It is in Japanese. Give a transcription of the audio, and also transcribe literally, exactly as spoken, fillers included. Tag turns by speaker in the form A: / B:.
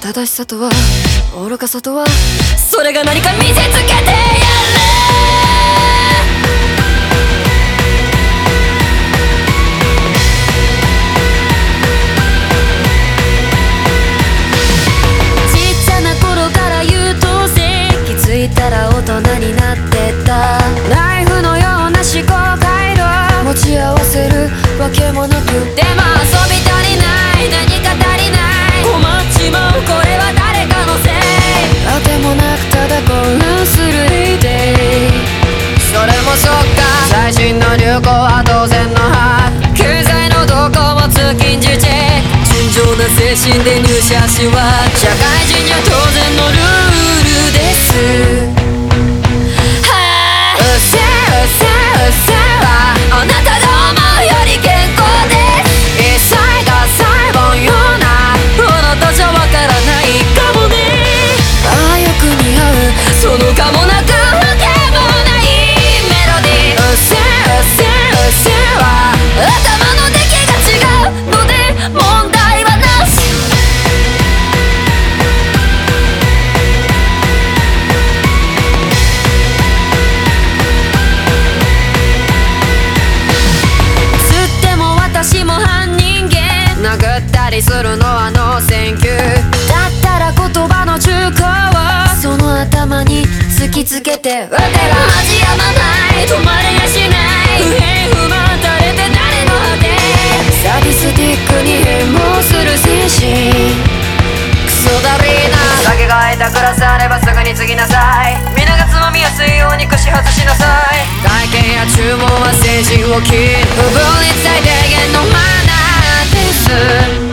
A: 正しさとは愚かさとはそれが何か見せつけてやれ。ちっちゃな頃から優等生、気づいたら大人になってた。ナイフのような思考回路持ち合わせるわけもなく、でも遊び足りない、何か足りない、困っちまう、これは誰かのせい。あてもなくただ混乱するデイデイ。それもそっか、最新の流行は当然のはず、経済の動向も通勤時チェック、純情な精神で入社しは社会人には当然のルールです。うっせえうっせえうっせえはあなたが思うより健康です。一切が細胞ようなあなたじゃわからないかもね。ああよく似合うそのかもなくわけもないメロディー。うっせえうっせえうっせえは頭の出来が違うので問題はなし。私も半人間、殴ったりするのはノーセンキュー。だったら言葉の中古をその頭に突きつけて、腕が始やまない、止まれやしない、不平不満垂れて誰の果て。サディスティックに変貌する精神、クソだりーな。酒が空いたグラスあればすぐに継ぎなさい、皆がつまみやすいように串外しなさい。会計や注文は精神を切る、不分率最低限のマナーです。